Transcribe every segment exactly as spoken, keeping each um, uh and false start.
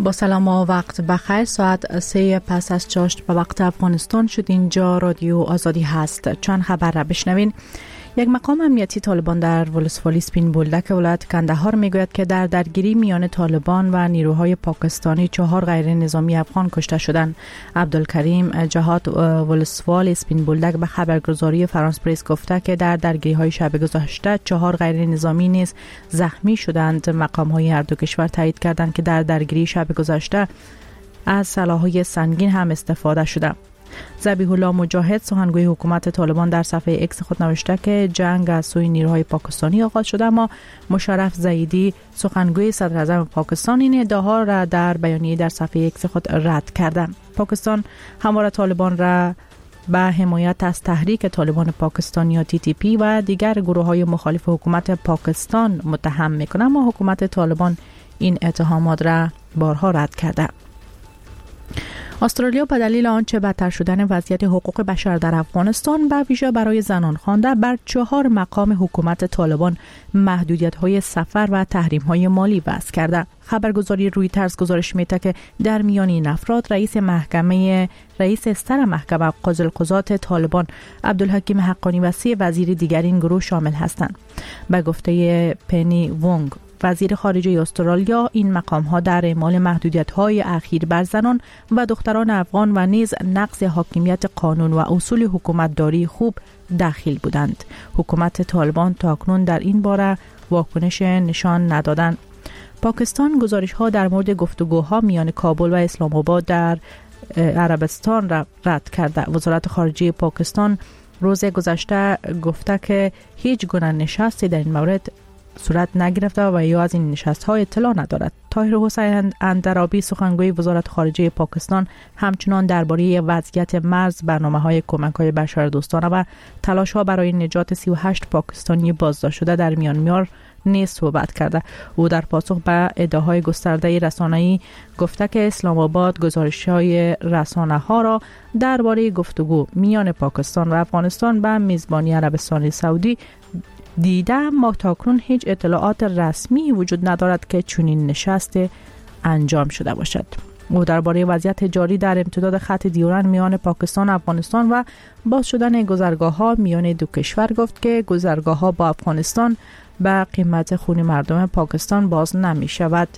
با سلام و وقت بخیر. ساعت سه پس از چاشت به وقت افغانستان شد. اینجا رادیو آزادی هست. چند خبر را بشنوین. یک مقام امنیتی طالبان در ولسوالی سپین بولدک ولایت کندهار میگوید که در درگیری میان طالبان و نیروهای پاکستانی چهار غیر نظامی افغان کشته شدند. عبدالکریم جهاد ولسوال سپین بولدک به خبرگزاری فرانس پریس گفته که در درگیری های شب گذشته چهار غیر نظامی نیز زخمی شدند. مقام های هر دو کشور تایید کردند که در درگیری شب گذشته از سلاح‌های سنگین هم استفاده شده. ذبیح الله مجاهد سخنگوی حکومت طالبان در صفحه ایکس خود نوشته که جنگ از سوی نیروهای پاکستانی آغاز شده، اما مشرف زیدی سخنگوی صدر اعظم پاکستان این ادعاها را در بیانیه در صفحه ایکس خود رد کرده. پاکستان همواره طالبان را به حمایت از تحریک طالبان پاکستان یا تی تی پی و دیگر گروه‌های مخالف حکومت پاکستان متهم می‌کند، اما حکومت طالبان این اتهامات را بارها رد کرده. استرالیا به دلیل آنچه بدتر شدن وضعیت حقوق بشر در افغانستان به ویژه برای زنان خوانده بر چهار مقام حکومت طالبان محدودیت‌های سفر و تحریم‌های مالی وضع کرده. خبرگزاری رویترز گزارش می‌دهد که در میان این افراد رئیس محکمه رئیس استر محکمه قاضی القضات طالبان عبدالحکیم حقانی و سه وزیر دیگر این گروه شامل هستند. به گفته پنی وونگ وزیر خارجه استرالیا، این مقام ها در اعمال محدودیت های اخیر بر زنان و دختران افغان و نیز نقض حاکمیت قانون و اصول حکومت داری خوب داخل بودند. حکومت طالبان تاکنون در این باره واکنش نشان ندادند. پاکستان گزارش ها در مورد گفتگوها میان کابل و اسلام آباد در عربستان را رد کرده. وزارت خارجه پاکستان روز گذشته گفته که هیچ گونه نشستی در این مورد صورت نگرفته و یا از این نشست‌ها اطلاع ندارد. طاهر حسین اندرابی سخنگوی وزارت خارجه پاکستان همچنان درباره وضعیت مرز، برنامه‌های کمک‌های بشردوستانه و تلاش‌ها برای نجات سی و هشت پاکستانی بازداشت شده در میانمار نیز صحبت کرده. او در پاسخ به ادعاهای گسترده رسانه‌ای گفته که اسلام آباد گزارش‌های رسانه‌ها را درباره گفتگو میان پاکستان و افغانستان به میزبانی عربستان سعودی دیده، اما تاکنون هیچ اطلاعات رسمی وجود ندارد که چنین نشست انجام شده باشد. او درباره وضعیت جاری در امتداد خط دیورن میان پاکستان و افغانستان و باز شدن گذرگاه‌ها میان دو کشور گفت که گذرگاه‌ها با افغانستان به قیمت خون مردم پاکستان باز نمی شود.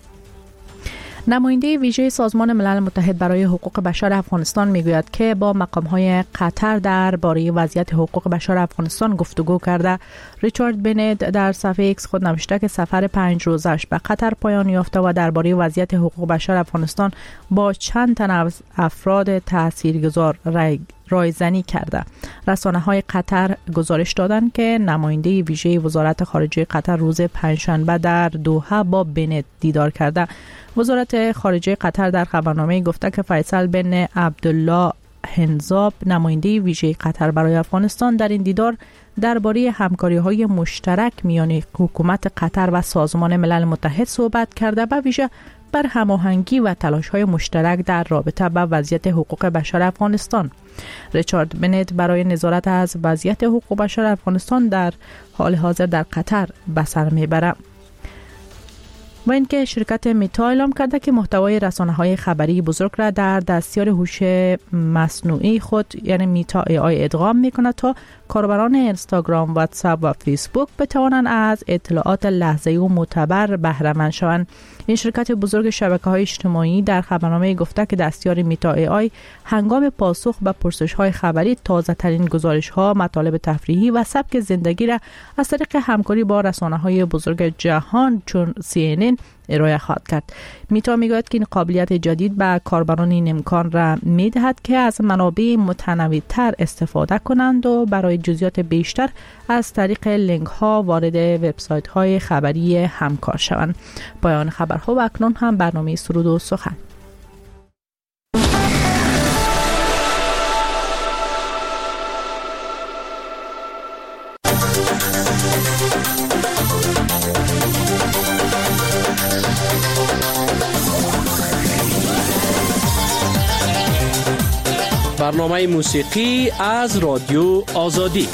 نماینده ویژه سازمان ملل متحد برای حقوق بشر افغانستان میگوید که با مقام‌های قطر درباره وضعیت حقوق بشر افغانستان گفتگو کرده. ریچارد بنت در صفحه ایکس خود نوشته که سفر پنج روزش به قطر پایان یافته و درباره وضعیت حقوق بشر افغانستان با چند تن از افراد تاثیرگذار رای رایزنی کرده. رسانه‌های قطر گزارش دادند که نماینده ویژه وزارت خارجه قطر روز پنجشنبه در دوحه با بنت دیدار کرده. وزارت خارجه قطر در خبرنامه گفته که فیصل بن عبدالله هنزاب نماینده ویژه قطر برای افغانستان در این دیدار درباره همکاری‌های مشترک میان حکومت قطر و سازمان ملل متحد صحبت کرده، به ویژه بر هماهنگی و تلاش‌های مشترک در رابطه با وضعیت حقوق بشر افغانستان. ریچارد بنت برای نظارت از وضعیت حقوق بشر افغانستان در حال حاضر در قطر به سر میبرد. و اینکه شرکت میتا اعلام کرده که محتوای رسانه‌های خبری بزرگ را در دستیار هوش مصنوعی خود یعنی میتا ای آی ادغام می‌کند تا کاربران اینستاگرام، واتساپ و فیسبوک بتوانند از اطلاعات لحظه‌ای و معتبر بهره مند شوند. این شرکت بزرگ شبکه‌های اجتماعی در خبرنامه گفته که دستیار میتا ای آی هنگام پاسخ به پرسش‌های خبری تازه‌ترین گزارش‌ها، مطالب تفریحی و سبک زندگی را از طریق همکاری با رسانه‌های بزرگ جهان چون سی ان ان ارائه خواهد کرد. میتا میگوید که این قابلیت جدید به کاربران این امکان را میدهد که از منابع متنوع‌تر استفاده کنند و برای جزئیات بیشتر از طریق لینک ها وارد وبسایت های خبری همکار شوند. پایان خبرها و اکنون هم برنامه سرود و سخن. برنامه موسیقی از رادیو آزادی.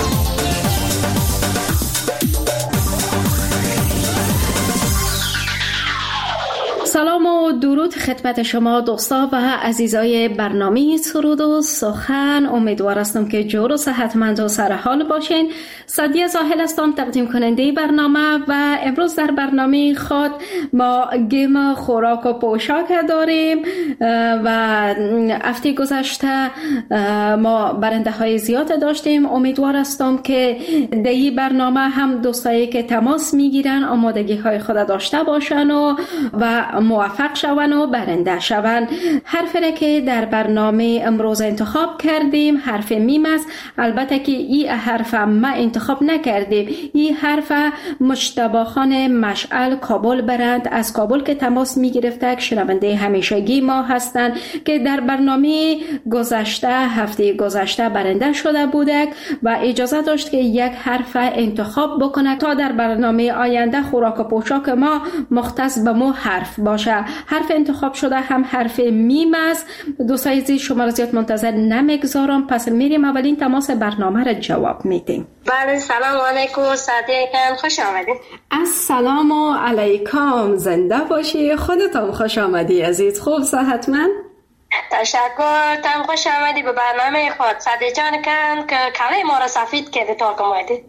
سلام و درود خدمت شما دوستا و عزیزای برنامه سرود و سخن. امیدوار هستم که جور و صحتمند و سرحال باشین. سعدیه زاهل هستم، تقدیم کننده برنامه و امروز در برنامه خود ما گیم خوراک و پوشاک داریم و هفته گذشته ما برنده های زیاد داشتیم. امیدوار هستم که در این برنامه هم دوستایی که تماس میگیرن آمادگی های خود داشته باشن و و موفق شون و برنده شون. حرفی که در برنامه امروز انتخاب کردیم حرف میم است. البته که این حرف ما انتخاب نکردیم. این حرف مجتبی خان مشعل کابل برند از کابل که تماس می گرفته، شنونده همیشگی ما هستند که در برنامه گذشته هفته گذشته برنده شده بودک و اجازه داشت که یک حرف انتخاب بکنه تا در برنامه آینده خوراک و پوشاک ما مختص به مو حرف باشه. حرف انتخاب شده هم حرف میم است. دوستای عزیز شما را زیاد منتظر نمیگذارم، پس میریم اولین تماس برنامه را جواب میدیم. بله، سلام علیکم صدیقان، خوش آمدید. السلام علیکم، زنده باشی. خودتان خوش آمدی عزیز. خوب صحتمند؟ تشکر، تم خوش آمدی به برنامه خود. صدیق جان کن که کله ما را سفید کرده تا که اومدی.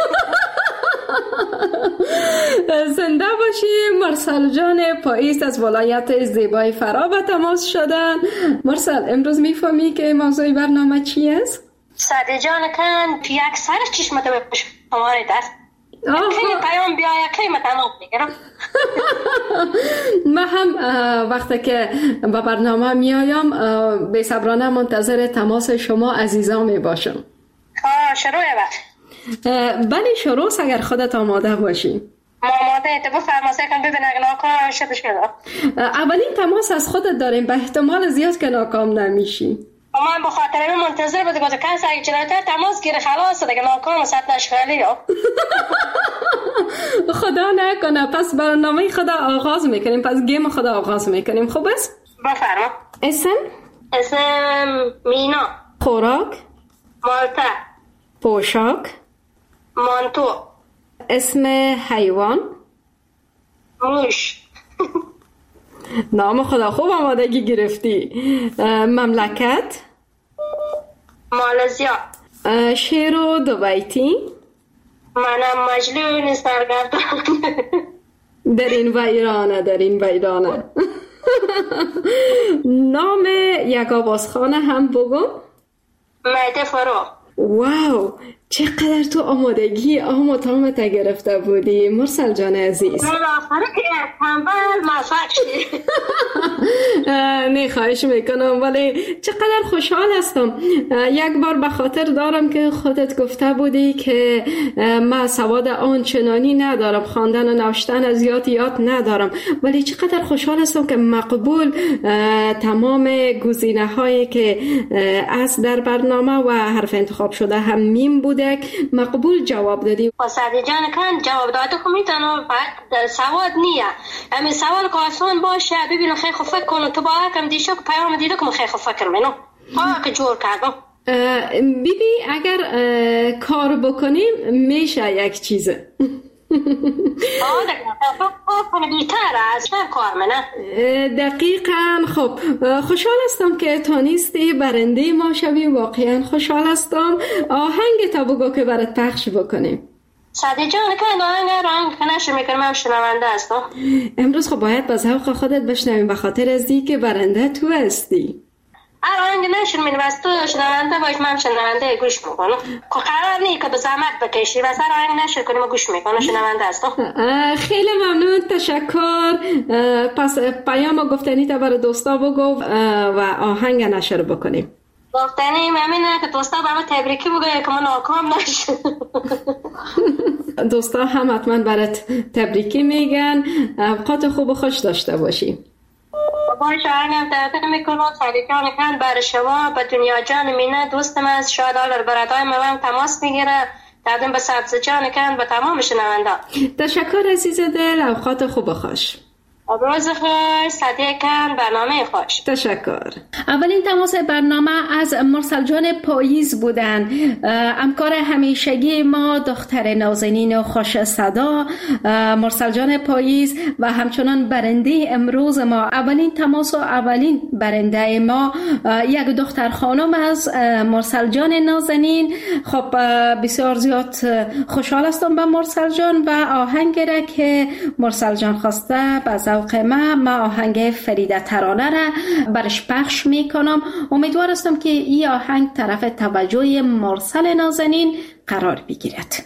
زنده باشی. مرسل جان پاییز از ولایت زیبای فرا به تماس شدن. مرسل، امروز میفهمی که موضوع برنامه چی است؟ صدیق جان کن که یک سر چشمت به شماره دست خیلی پیام بیاید که من تمام میگرم. من هم وقتی که به برنامه میایم بی صبرانه منتظر تماس شما عزیزان می باشم. آه شروع وقت. بله شروع اگر خودت آماده باشی. ما آماده ات بفرماسه کن ببین اگه ناکام شدش کنم. اولین تماس از خودت داریم، به احتمال زیاد که ناکام نمیشی. من به خاطر این منتظر بوده که کسی اگه چنانتر تماس گیره خلاص دیگه ناکام ست نشغلی ها. خدا نکنه. پس برنامه خدا آغاز میکنیم، پس گیم خدا آغاز میکنیم. خوب است؟ بفرما. اسم؟ اسم مینا. خوراک؟ مالته. پوشاک؟ مانتو. اسم حیوان؟ موش. نام خدا خوب آمادگی گرفتی. مملکت؟ مالزیا. شعر و دو بیتی؟ منم مجنون سرگردان. در این ویرانه در این ویرانه. نام یک آوازخانه هم بگو. میده فرو. واو، چقدر تو آمادگی آم تامت گرفته بودی مرسل جان عزیز. بالاخره که تنبل موفق شدی. نه خواهش میکنم، ولی چقدر خوشحال هستم. یک بار به خاطر دارم که خودت گفته بودی که من سواد آنچنانی ندارم، خواندن و نوشتن زیاد یاد ندارم، ولی چقدر خوشحال هستم که مقبول تمام گزینه هایی که از در برنامه و حرف انتخاب شده هم میم بوده مقبول جواب دادی. صدیق جان کن جواب داده خو میتونم، بعد سواد نیه همین سوال که آسان باشه ببینم خیلی خوب فکر کنم. تو با کم دیشو که پیام دیده که خیلی خوب فکر منو ها که جور کردم. بیبی اگر کار بکنیم میشه یک چیزه. آه دقیقاً. خب خوشحال هستم که تونستی برنده ما شوی. واقعا خوشحال هستم. آهنگ تا بگو که برات پخش بکنیم. صدیق جان که آهنگ رنگ کنش میکنم هم شنونده هستم. امروز خب باید با ذوق خودت بشنویم به خاطر از دی که برنده تو هستی. آهنگ نشون می‌نویس تو شنونده باش، من شنونده گوش میکنم. که قرار نیست که به زحمت بکشی و سر آهنگ نشون کنیم و گوش میکنم شنونده هستم. خیلی ممنون، تشکر. پس پیام گفتنی تا برای دوستا بگو و آهنگ نشر بکنیم. گفتنی ممنونه که دوستا برای تبریکی بگه که من ناکام نشد. دوستا هم حتما برات تبریکی میگن. اوقات خوب و خوش داشته باشی. باشه آهنگم تقدیم میکنم. صدیق جان کن برای شما به دنیا جان مینه دوستم از شاید آلر برادای من تماس میگیره. تقدیم به سبز جان کن به تمام شنونده. تشکر عزیز دل. اوقات خوب و خوش. روز خوش، صدیقم، برنامه خوش. تشکر. اولین تماس برنامه از مرسل جان پاییز بودن، همکار همیشگی ما، دختر نازنین و خوش صدا مرسل جان پاییز و همچنان برنده امروز ما. اولین تماس و اولین برنده ما یک دختر خانم از مرسل جان نازنین. خب بسیار زیاد خوشحال هستم به مرسل جان و آهنگ را که مرسل جان خواسته به ذوق ما ما آهنگ فریده ترانه را برش پخش میکنم. امیدوار هستم که این آهنگ طرف توجه مرسل نازنین قرار بگیرد.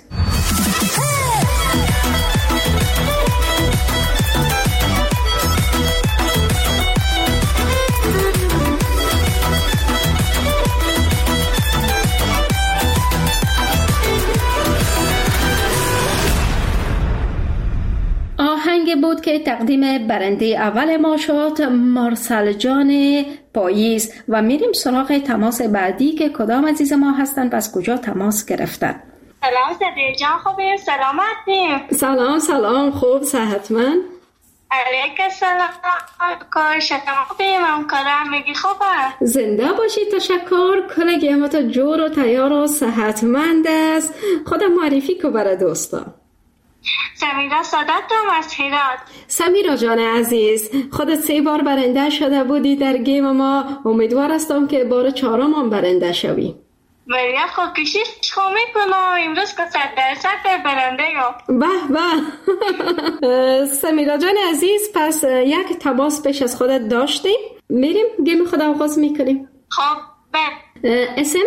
آهنگ بود که تقدیم برنده اول ما شد، مرسل جان پاییز. و میریم سراغ تماس بعدی که کدام عزیز ما هستن و از کجا تماس گرفتن. سلام صدیق جان، خوبی؟ سلامتی؟ سلام سلام، خوب، صحتمند؟ علیک سلام، کار شما خوبی؟ من کارم میگی خوبه؟ زنده باشی، تشکر. کلگی همه تا جور و تیار و صحتمند است. خودم معرفی که برای دوستا. سمیرا سادتم از هرات. سمیرا جان عزیز، خودت سه بار برنده شده بودی در گیم ما. امیدوار هستم که بار چهارم هم برنده شوی. برای خود کشیش خو میکنم امروز که صد درصد برنده یو. به به. سمیرا جان عزیز، پس یک تماس پیش از خودت داشتیم، میریم گیم خود آغاز میکنیم. خب به اسم؟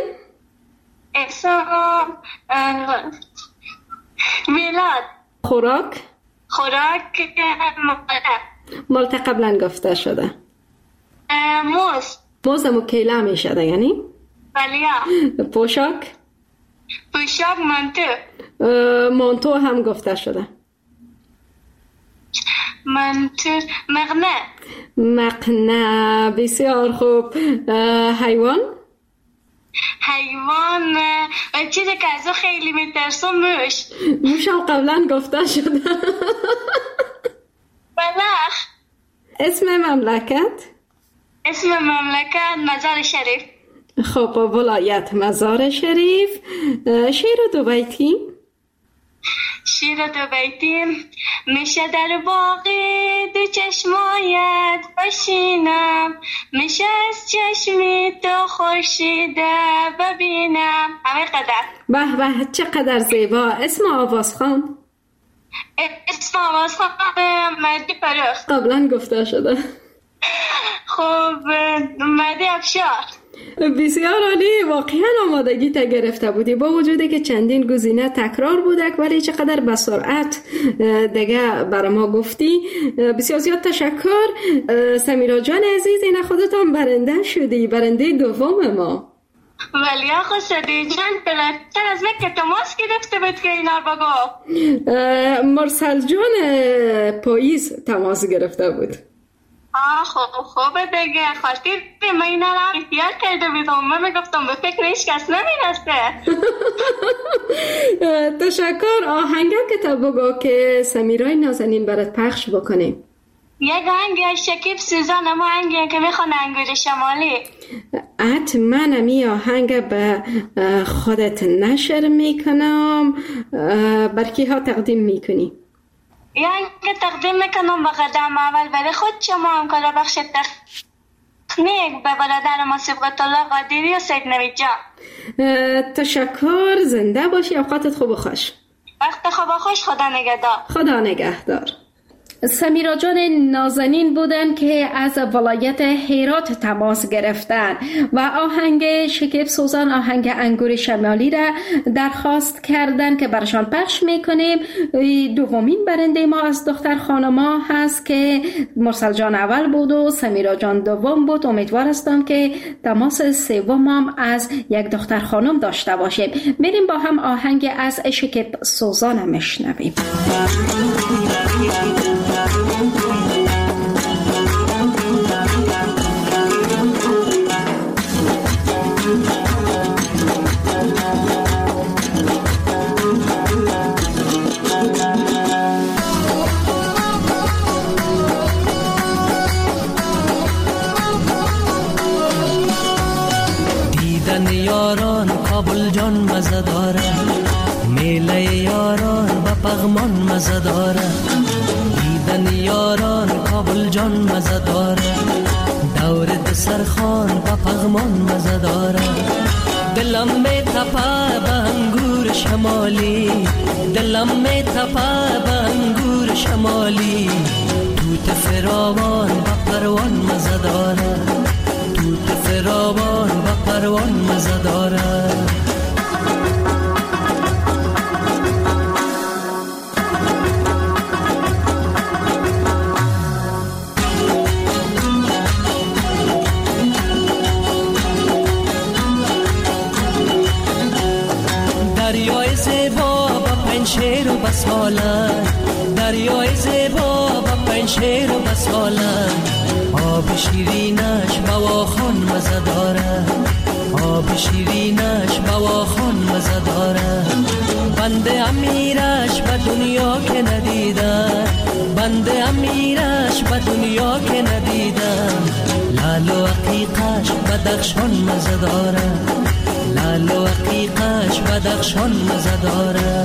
اسم میلاد. خوراک؟ خوراک مالت قبلا گفته شده. موز. موز مکیله می شده یعنی؟ بله. پوشاک؟ پوشاک مانتو. مانتو هم گفته شده. مانتو مقنه. مقنه، بسیار خوب. حیوان؟ حیوان چیزی که از او خیلی میترسم موش. موش هم قبلا گفته شده. بلخ. اسم مملکت؟ اسم مملکت مزار شریف. خب ولایت مزار شریف. شعر دو بیتی؟ شیر دو بیتی میشه در باقی دو چشمایت بشینم، میشه از چشمی تو خورشیده ببینم. همه قدر. به به، چقدر زیبا. اسم آوازخوان؟ اسم آوازخوان مهدی فرخ. قبلا گفته شده. خب مهدی افشار. بسیار عالی، واقعا آمادگی تا گرفته بودی، با وجودی که چندین گزینه تکرار بودک ولی چقدر به سرعت دیگه برای ما گفتی. بسیار زیاد تشکر. سمیرا جان عزیز، این خودت هم برنده شدی، برنده دوم ما. ولی آخو صدیق جان بلتر از مکه تماس گرفته بود که اینا رو بگو. مرسل جان پاییز تماس گرفته بود. آه خوب خوبه دیگه، خاطر من اینا را احتیاط کرده بیدم. من میگفتم به فکر هیچ کس نمیرسته. تشکر. آهنگه که تا بگو که سمیرای نازنین برات پخش بکنیم. یک آهنگ از شکیب سوزان، اما آهنگی که میخوانه انگور شمالی. حتما امی آهنگ به خودت نشر میکنم. برکی ها تقدیم میکنی؟ یعنی تقدیم میکنم به قدم اول برای خود شما همکار بخش تکنیک به برادر ما صبغت الله قادری و سید نوید جان. تشکر. زنده باشی، اوقاتت خوب و خوش. وقت خوب و خوش. خدا نگهدار. خدا نگهدار. سمیرا جان نازنین بودن که از ولایت هرات تماس گرفتن و آهنگ شکیب سوزان، آهنگ انگور شمالی را درخواست کردن که برشان پخش میکنیم. دومین برنده ما از دختر خانما هست که مرسل جان اول بود و سمیرا جان دوم بود. امیدوار هستم که تماس سوم هم از یک دختر خانم داشته باشیم. میریم با هم آهنگ از شکیب سوزان میشنویم. یاران کابل جان مزه داره، میله یاران با پغمان مزه داره، دیدن یاران کابل جان مزه داره، دور دسترخوان با پغمان مزه داره. دلم می تپه به انگور شمالی، دلم می تپه به انگور شمالی، توت فراوان با پروان مزه داره، توت فراوان با پروان مزه داره. دریای زیبا با پنشیر و بساله، دریای زیبا با پنشیر و بساله، آب شیرینش بواخان مزه داره، آب شیرینش بواخان مزه داره. بنده امیرش به دنیا که ندیدم، بنده امیرش به دنیا که ندیدم، لال و عقیقش بدخشان مزه داره، لال و عقیقش بدخشان مزه داره.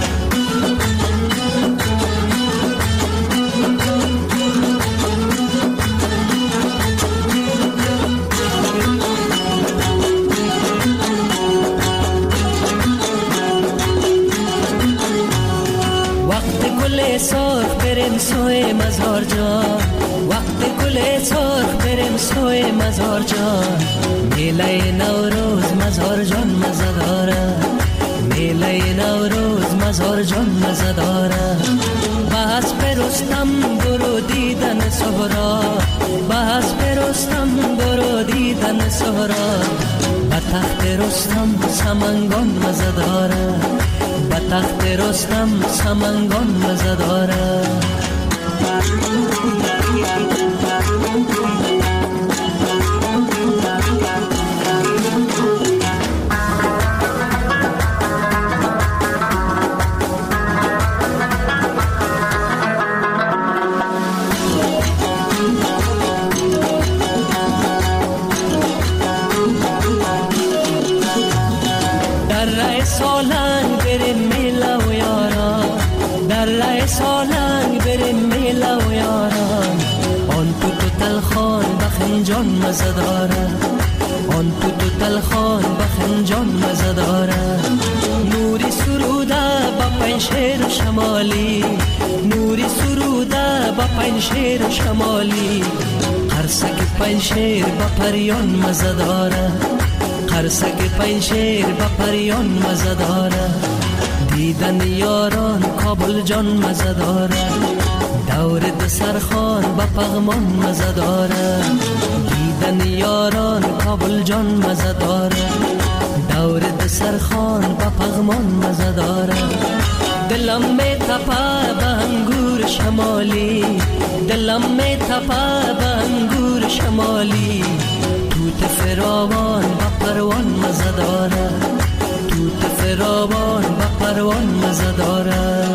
سرخ بریم سوی مزار جان، وقت گل سرخ بریم سوی مزار جان، میله نوروز مزار جان مزه داره، میله نوروز مزار جان مزه داره. بحث پرستم برو دیدن سهرا، بحث پرستم برو دیدن سهرا، به تخت رستم سمنگان مزه داره، به تخت رستم سمنگان مزه داره. در رای سالنگ بریم میله و یاران، در رای سالنگ بریم میله و یاران، آن تو تو تلخان بخنجان مزه داره، آن تو تو تلخان بخنجان مزه داره. نوری سروده با پنشیر شمالی، نوری سروده با پنشیر شمالی، قرصک پنشیر با پریان مزه داره، قرصک پنشیر با پریان مزه داره. دیدن یاران کابل جان مزه داره، دور دسترخوان با پغمان مزه داره، دیدن یاران کابل جان مزه داره، دور دسترخوان با پغمان مزه داره. دلم می تپه به انگور شمالی، دلم می تپه به انگور شمالی، توت فراوان با پروان مزه داره، توت فراوان با پروان مزه داره.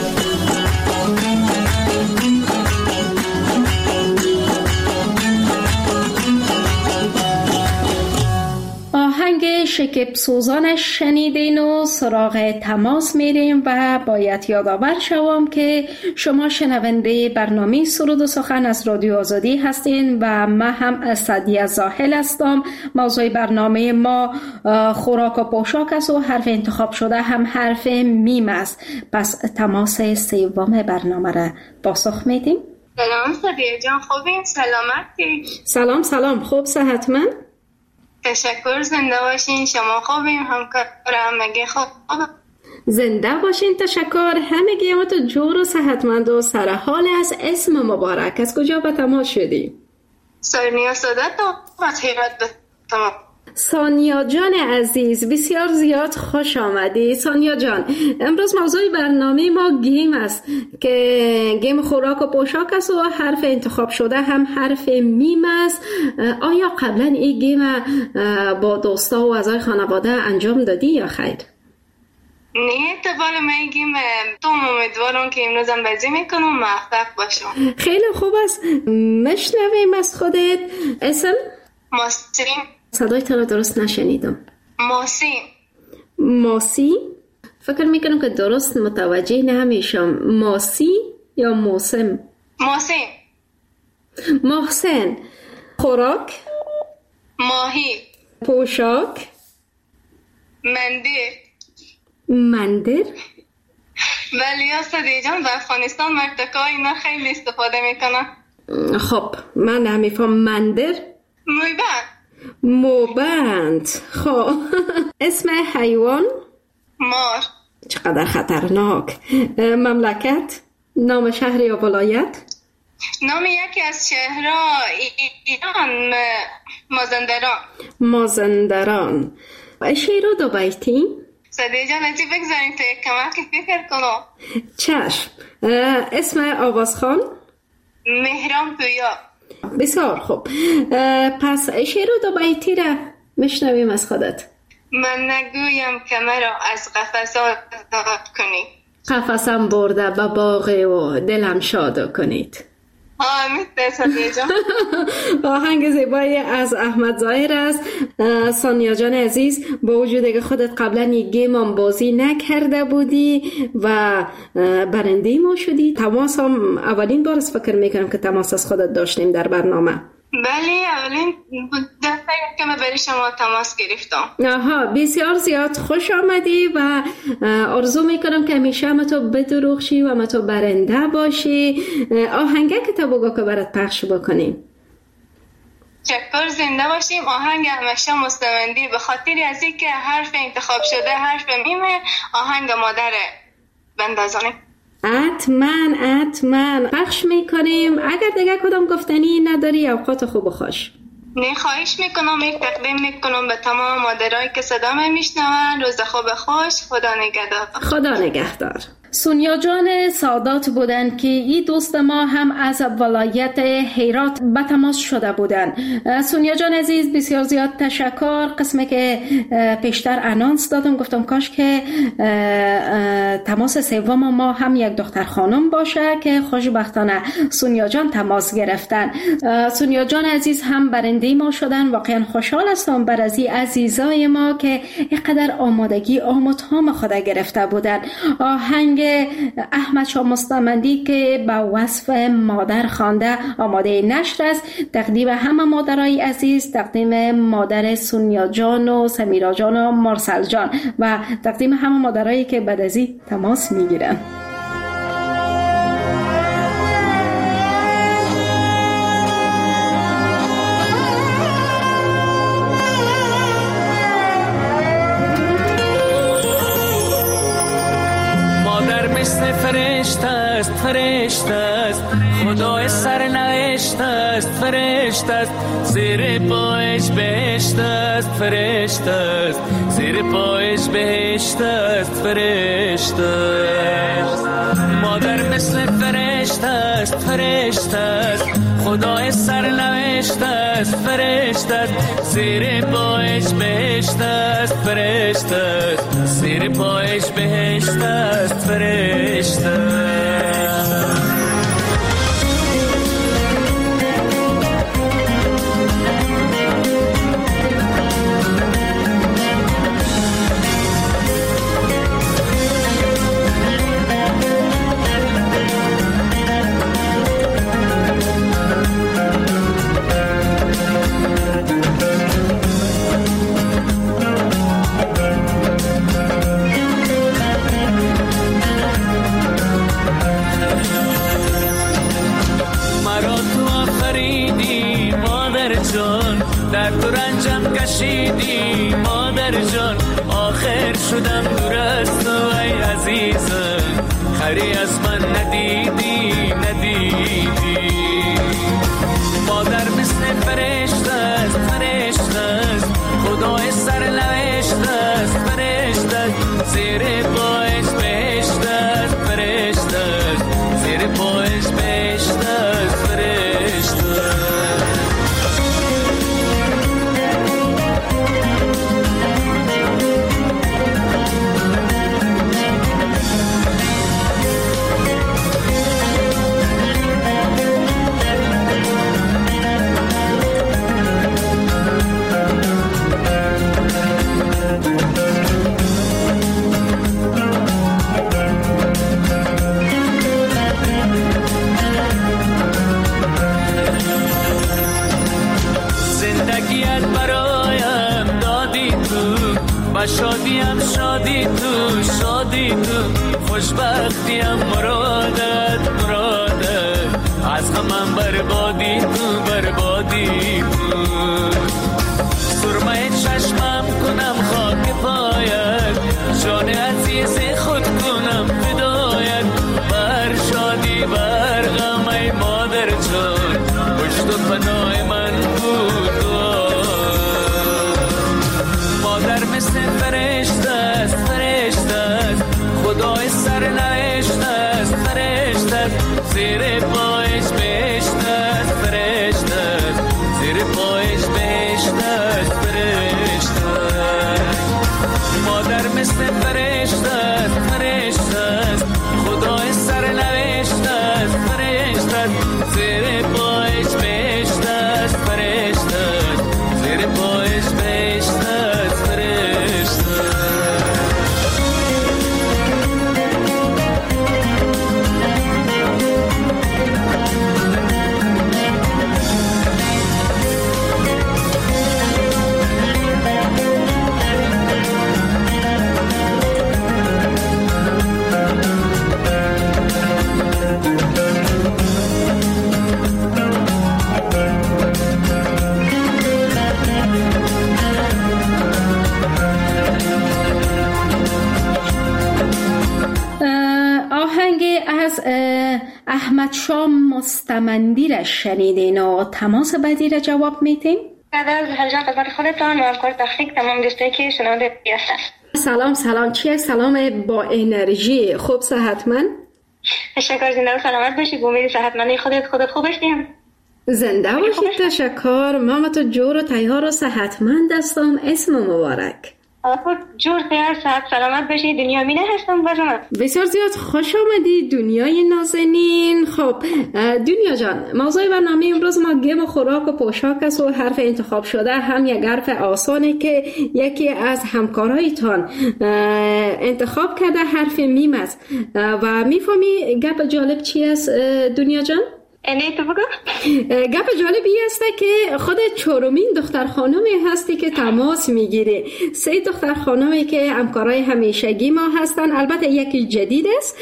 آهنگ شکب سوزانش شنیدین و سراغ تماس میریم و باید یادآور شوم که شما شنونده برنامه سرود و سخن از رادیو آزادی هستین و من هم از سعدیه زاهل هستم. موضوع برنامه ما خوراک و پوشاک است و حرف انتخاب شده هم حرف میم است. پس تماس سوم برنامه را پاسخ میدیم. سلام سعدیه جان، خوبین؟ سلامتی؟ سلام سلام، خوب صحتمند؟ تشکر، زنده باشین. شما خوبین؟ همکار همگی خوب؟ زنده باشین. تشکر، همگی ما تو جور و صحتمند و سرحال. از اسم مبارک از کجا به تماس شدی؟ سانیا سادات و حیرت به تماس. سانیا جان عزیز، بسیار زیاد خوش آمدی. سانیا جان، امروز موضوع برنامه ما گیم است که گیم خوراک و پوشاک است و حرف انتخاب شده هم حرف میم است. آیا قبلا این گیم با دوستا و اعضای خانواده انجام دادی یا خیر؟ نه، اعتبار من گیم تو امیدوارم که امروز هم بازی میکنم و موفق باشم. خیلی خوب است. مشنویم از خودت. اسم؟ ماسرین. صدای تو رو درست نشنیدم. ماسی. ماسی؟ فکر میکنم که درست متوجه نمیشم. ماسی یا موسم؟ ماسی. محسن. خوراک؟ ماهی. پوشاک؟ مندر. مندر؟ ولی یا صدیق جان در افغانستان مرتکا اینا خیلی استفاده میکنن. خب من نمیفهم. مندر؟ موبند. موبند. خب اسم حیوان؟ مار. چقدر خطرناک. مملکت؟ نام شهر یا ولایت؟ نام یکی از شهرها ایران مازندران. مازندران. شعر و دو بیتی؟ صدیق جان ازی بگذاریم تا یک کمکی فکر کنم. چشم. اسم آوازخان؟ مهران پویا. بسیار خوب. پس شعر و دو بیتی را مشنویم از خودت. من نگویم که مرا از قفس آزاد کنی، قفسم برده به باغ و دلم شاد کنید. آمین صدیق جان. آهنگ زیبایی از احمد ظاهر است. سانیا جان عزیز، با وجود که خودت قبلا یک گیم هم بازی نکرده بودی و برنده ما شدی، تماس هم اولین بار است فکر میکنم که تماس از خودت داشتیم در برنامه. بله اولین دفعه که من برای شما تماس گرفتم. آها، بسیار زیاد خوش آمدی و آرزو میکنم که همیشه ما تو بدروخشی و ما تو برنده باشی. آهنگه که تا بگو که برات پخش بکنیم. شکر، زنده باشیم. آهنگ همیشه مستمندی به خاطر از اینکه حرف انتخاب شده حرف میمه، آهنگ مادره بندازانیم. حتما حتما پخش میکنیم. اگر دیگه کدام گفتنی نداری اوقات خوب خوش. نه خواهش میکنم، یک تقدیم میکنم به تمام مادرایی که صدا میشنون. روز خوب خوش. خدا نگهدار. خدا نگهدار. سونیا جان سادات بودن که این دوست ما هم از ولایت هرات به تماس شده بودن. سونیا جان عزیز بسیار زیاد تشکر. قسمی که پیشتر انانس دادم گفتم کاش که تماس سوم ما هم یک دختر خانم باشه که خوشبختانه سونیا جان تماس گرفتن. سونیا جان عزیز هم برنده ما شدن. واقعا خوشحال هستم بر از این عزیزای ما که اینقدر آمادگی آموزهام خود گرفته بودن. آهنگ احمد شاه مستمندی که با وصف مادر خوانده آماده نشر است. تقدیم همه مادرای عزیز، تقدیم مادر سونیا جان و سمیرا جان و مرسل جان و تقدیم همه مادرایی که بعد از این تماس میگیرن. فرشته است، فرشته است، خدای سرنوشت است، فرشته است، زیر پایش بهشت است، فرشته است، زیر پایش بهشت است، فرشته است. مادر مثل فرشته است، فرشته است، خدای سرنوشت است، فرشته است، زیر پایش بهشت است، فرشته است، زیر پایش بهشت است، فرشته است. در تو رنجم کشیدی مادر جان، آخر شدم دور از تو ای عزیزم، خری از من ندیدی ندیدی. مادر مثل فرشته است، فرشته است، خدای سرنوشت است، فرشته است، زیر پایش بهشت است، فرشته است، زیر پایش بهشت است، فرشته است. من شادیم شادی تو شادی تو خوشبختیم مرادت مرادت از غمم بربادی تو بربادی تو سرمه چشمم کنم خاک پایت جان عزیز خود کنم فدایت بر شادی بر غم ای مادر جان پشت و پناه من بود مادر مثل فرشته است فرشته است خدای سر نوشته است فرشته است زیر پایش بهشت است فرشته است زیر پایش بهشت است فرشته مادر مثل فرشته است فرشته است خدای سر نوشته است فرشته است زیر پایش بهشت است فرشته است زیر پایش بهشت است فرشته از احمد شاه مستمندی را شنیدین و تماس بعدی را جواب میتین؟ بعد از هرجان قسمت خودتان و همکار تحقیق تمام دوستایی که شنونده هستن. سلام سلام چیه سلام با انرژی خوب صحتمند؟ تشکر زنده و سلامت باشی با امید صحتمندی خودت خودت خوب باشیم. زنده باشید تشکر ماما تو جور و تیار و صحتمند هستم اسم مبارک. خود جور خیار صحت سلامت باشی دنیا مینه هستم برمت. بسیار زیاد خوش آمدی دنیای نازنین. خب دنیا جان موضوع برنامه امروز ما گیم و خوراک و پوشاک است و حرف انتخاب شده هم یک حرف آسانه که یکی از همکارایتان انتخاب کرده حرف میم است و میفهمی گپ جالب چی است دنیا جان؟ اینه تو بگو. گپ جالبی است که خود چهارمین دختر خانمی هستی که تماس میگیری. سه دختر خانمی که همکارای همیشگی ما هستن البته یکی جدید است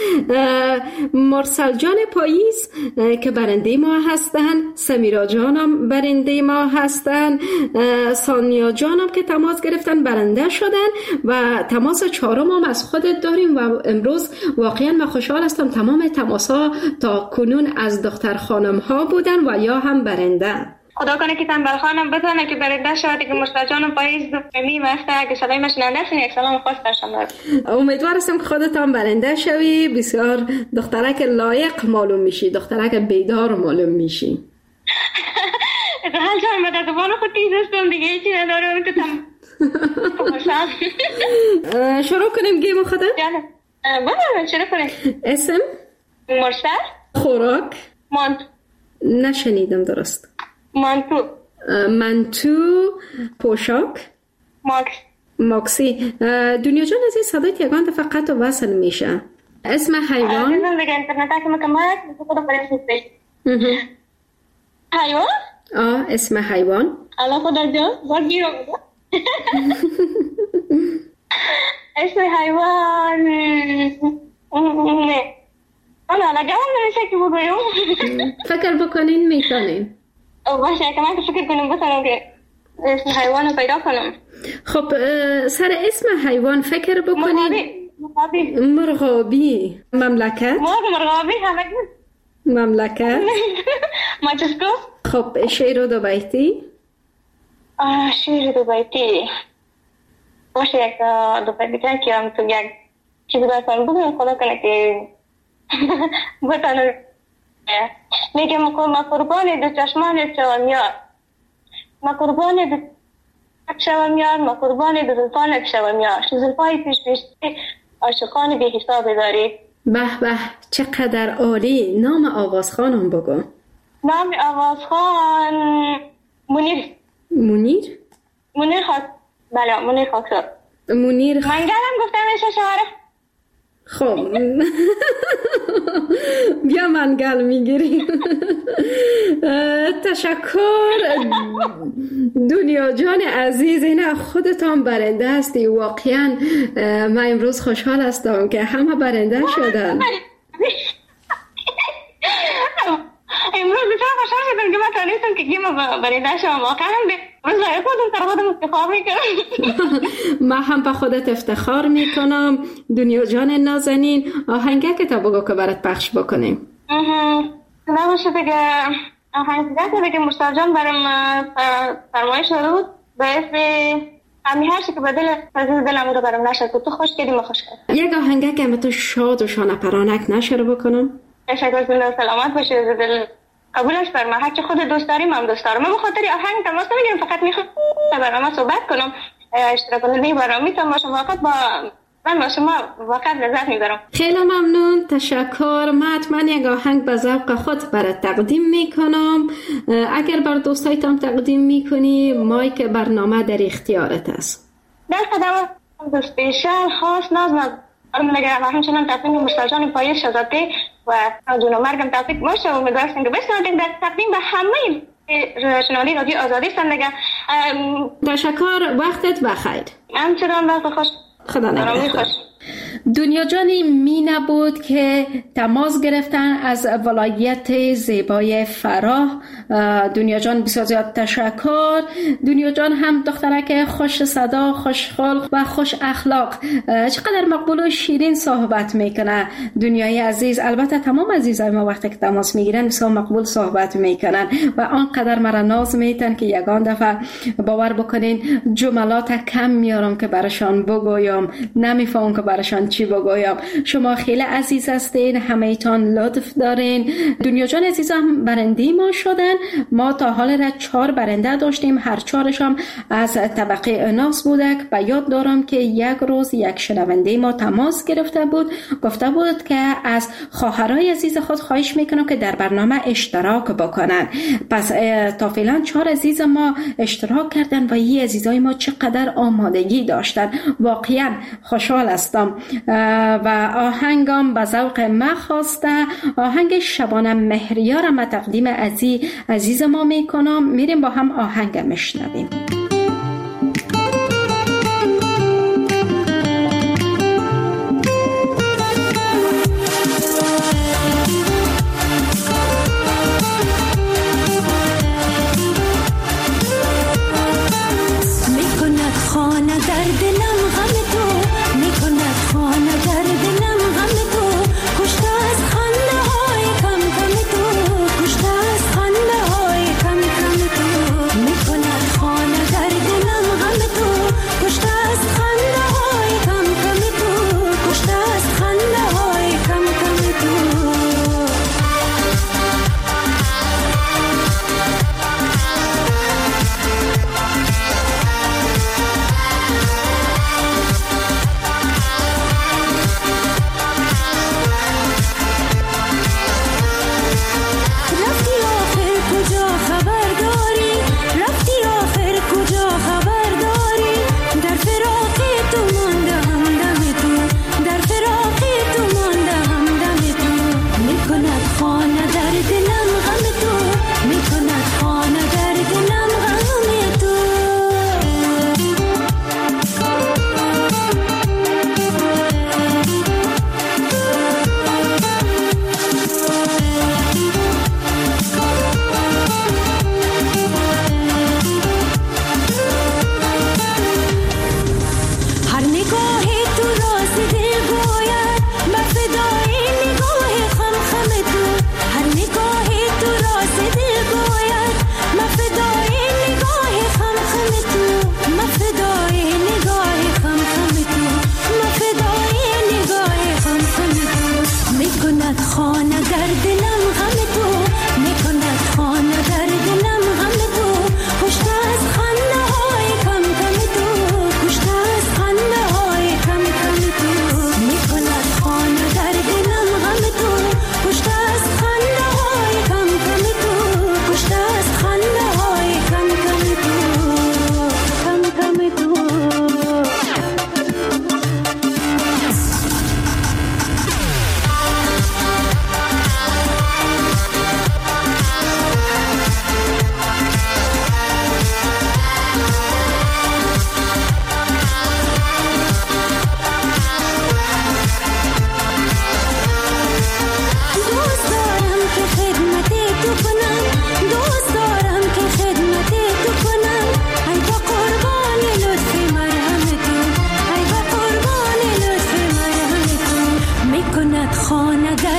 مرسل جان پاییز که برنده ما هستن سمیرا جانم برنده ما هستن سانیا جانم که تماس گرفتن برنده شدن و تماس چهارم هم از خودت داریم و امروز واقعا من خوشحال هستم تمام تماس ها تا کنون از دختر خانم ها بودن و یا هم برنده. خدا کنه که تنبل خانم بزنه که برنده شود که مرسل جانم پاییز میم است اگه صدای مشننده است یک سلام خاص داشتم دارم. امیدوار هستم که خودت هم برنده شوی. بسیار دخترک لایق معلوم میشی دخترک بیدار معلوم میشی. حال جان من در زبان خود تیز هستم دیگه هیچی ندارم که تم شروع کنیم گیم خدا؟ جانم بله شروع کنیم. اسم مرسل خوراک مانتو نشنیدم درست. مانتو منتو پوشاک ماکس ماکسی. دنیا جان از این صدایت یگان دفعه قطع و وصل میشه. اسم حیوان نظام دیگه اینترنت ها که مکمت خدا فرست نیستی حیوان آه اسم حیوان الله خدا جان باید گیرم بگم اسم حیوان نه آنا لگه هم نمیشه که بگویم فکر بکنین میتونین باشه که من که فکر کنم بسنم که اسم حیوان رو پیدا کنم. خب سر اسم حیوان فکر بکنین. مرغابی مرغابی. مملکت مرغابی همه مملکت ماچسکو. خب شیر دو بیتی آه شیر دو بیتی باشه یک دو بیتی که هم تو یک چیزی برسان بگم خدا کنه که بتانم میگه ما قربان دو چشمان شوم یار ما قربان دو شوم یار ما قربان دو زلفانت شوم یار زلفای پیش پیش عاشقان بی حساب داری. به به چقدر عالی. نام آوازخانم بگو. نام آوازخان منیر منیر منیر خاک بله منیر خاکسار منیر من گرم گفتم میشه شهره. خب بیا منگل میگیریم. تشکر دنیا جان عزیز، این خودتان برنده هستی. واقعا من امروز خوشحال هستم که همه برنده شدن. امروز بسیار خوشحال شدم که من تانستم که گیم برنده شدم. واقعا امروز برای خودم سر خودم افتخار میکنم. من هم به خودت افتخار میکنم. دنیا جان نازنین، آهنگه که تا بگو که برات پخش بکنیم. نباشه دیگه آهنگه که دیگه مشتاق جان برام فرمایش داده بود به اسم همی هر چی که به دل عزیز دلم رو برام نشد تو خوش کردی ما خوش کردم. یک آهنگه که تو شاد و شانه پرانک نشره بکنم. تشکر زنده سلامت باشی از دل قبولش فرما. هر چی خود دوست داریم هم دوست دارم. من بخاطر آهنگ تماس نمیگیرم، فقط میخوام برنامه صحبت کنم. اشتراک کننده برنامه میتونم باشم. واقعا با من با شما واقعا لذت میبرم. خیلی ممنون، تشکر. من حتما یک آهنگ به ذوق خود برات تقدیم میکنم. اگر بر دوستایتان تقدیم میکنی، مایک برنامه در اختیارت است. در قدم دوست بیشتر خاص نازم ارم نگه و همچنان تقدیم مشتاجان پایش شزاده و جون و مرگم تقدیم باشه و امیدوارستم که بشنویم در تقدیم به همه شنوندگان رادیو آزادی سندگه. تشکر، وقتت بخیر. همچنان وقت خوش. خدا نگهدار. دنیا جانی می نبود که تماس گرفتن از ولایت زیبای فراه. دنیا جان بسیار زیاد تشکر. دنیا جان هم دخترک خوش صدا، خوش خلق و خوش اخلاق، چقدر مقبول و شیرین صحبت میکنه. دنیای عزیز، البته تمام عزیزای ما وقتی که تماس میگیرن بسیار مقبول صحبت میکنن و آنقدر مرا ناز میتن که یگان دفعه باور بکنین جملات کم میارم که براشان بگویم، نمیفهم که براشان چی بگویم. شما خیلی عزیز هستین، همه ایتان لطف دارین. دنیا جان عزیز هم برنده ما شدن. ما تا حال را چهار برنده داشتیم، هر چهارش هم از طبقه اناس بودک. به یاد دارم که یک روز یک شنونده ما تماس گرفته بود، گفته بود که از خواهرای عزیز خود خواهش میکنم که در برنامه اشتراک بکنن. پس تا فعلا چهار عزیز ما اشتراک کردن و این عزیزای ما چقدر آمادگی داشتن. واقعا خوشحال هستم و آهنگم به ذوق ما خواسته. آهنگ شبانه مهریار ما تقدیم عزیز عزیز ما میکنم. میریم با هم آهنگ میشنویم. میکند خانه در دلم غم تو، میکند خانه در دلم غم تو، کشته از خنده های کم کم تو، کشته از خنده های کم کم تو، میکند خانه در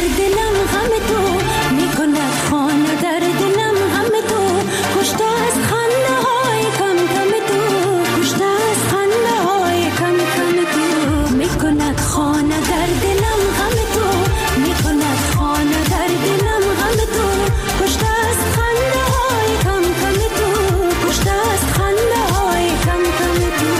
دلم غم تو میکند خانه در دلم غم تو کشته از خنده های کم کم تو کشته از خنده های کم کم تو میکند خانه در دلم غم تو میکند خانه در دلم غم تو کشته از خنده های کم کم تو کشته از خنده های کم کم تو.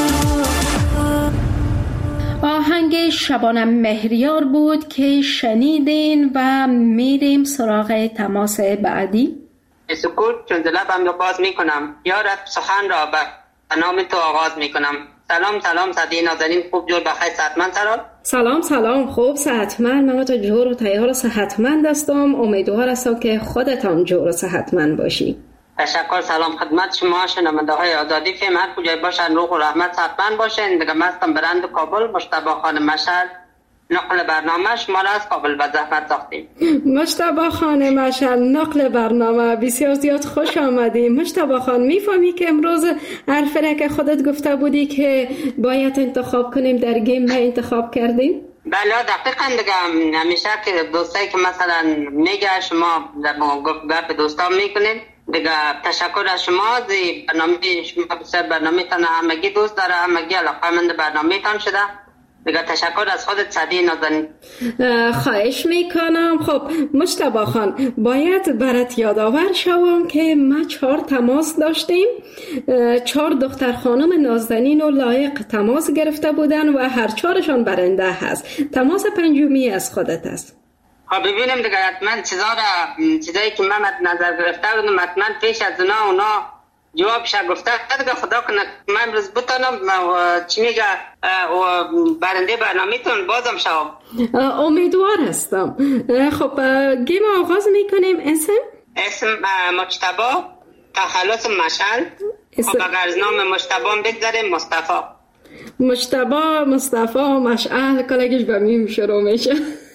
آهنگ شبانم مهریار بود که شنیدین و میریم سراغ تماس بعدی. سکوت چون لبم را باز میکنم یا رب سخن را به نام تو آغاز میکنم. سلام سلام صدی نازنین، خوب جور بخیر صحتمند سلام. سلام سلام خوب صحتمند، من تو جور و تیار و صحتمند هستم. امیدوار هستم که خودتان جور و صحتمند باشی. تشکر. سلام خدمت شما شنونده های آزادی فهم، هر کجای باشن روح و رحمت صحتمند باشین. دیگه مستم برند کابل مجتبی خان مشهد نقل برنامه شما را از کابل به زحمت ساختیم. مجتبی خان مشهد نقل برنامه، بسیار زیاد خوش آمدی. مجتبی خان میفهمی که امروز حرفی که خودت گفته بودی که باید انتخاب کنیم در گیم ما انتخاب کردیم؟ بله دقیقاً. دیگه همیشه که دوستایی که مثلا میگه شما در گفت دوستان میکنین، دیگه تشکر از شما. زی برنامه شما بسیار برنامه تان همگی دوست داره، همگی علاقه‌مند برنامه تان شده. دیگه تشکر از خودت صدی نازنین. خواهش میکنم. خب مجتبی خان، باید برات یادآور شوم که ما چهار تماس داشتیم، چهار دختر خانم نازنین و لایق تماس گرفته بودن و هر چهارشان برنده هست. تماس پنجمی از خودت است. خب ببینیم دیگه حتما چیزا را چیزایی که من نظر گرفته بودم حتما پیش از اونا اونا جوابش گفته. دیگه خدا کنه من امروز بتونم چی میگه برنده برنامه‌تون بازم شوم. امیدوار هستم. خب گیم آغاز میکنیم. اسم؟ اسم مجتبی تخلص مشعل. خب اگر از نام مجتبی بگذاریم مصطفی. مجتبی مصطفی مشعل کلگیش به میم شروع میشه.